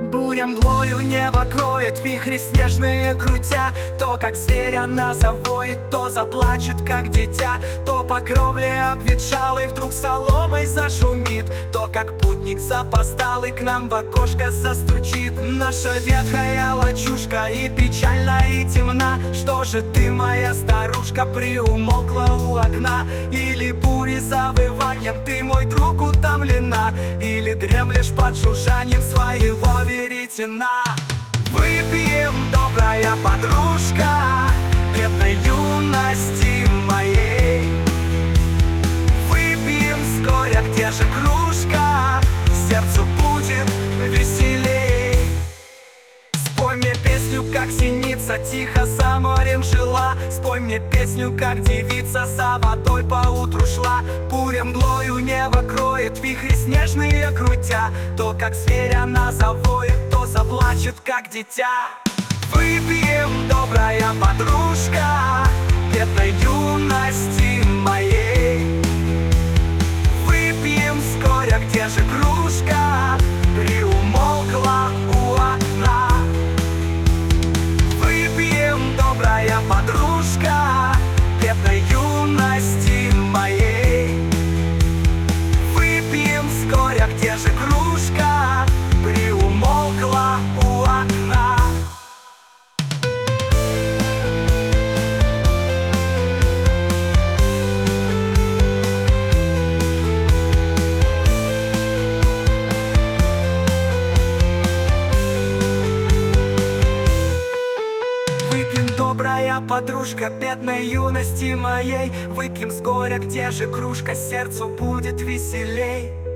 Буря мглою небо кроет, вихри снежные крутя. То, как зверь она завоет, то заплачет, как дитя. То по кровле обветшалый вдруг соломой зашумит. То, как путник запоздалый к нам в окошко застучит. Наша ветхая лачушка и печальна, и темна. Что же ты, моя старушка, приумолкла у окна? Или бури завыванием ты, мой друг, утомлена? Или дремлешь под жужжанием своего веретена? Выпьем, добрая подружка, бедной юности моей. Выпьем с горя, где же кружка, сердцу будет веселей. Спой мне песню, как синица тихо за морем жила. Спой мне песню, как девица за водой поутру шла. Буря мглою небо кроет, вихри снежные крутя. То, как зверь она завоет, то заплачет, как дитя. Выпьем, добрая подружка, бедной юности моей. Выпьем с горя, где же кружка приумолкла у окна. Выпьем, добрая подружка, бедной юности моей. Выпьем с горя, где же кружка приумолкла у окна. Выпьем, добрая подружка, бедной юности моей. Выпьем с горя, где же кружка, сердцу будет веселей.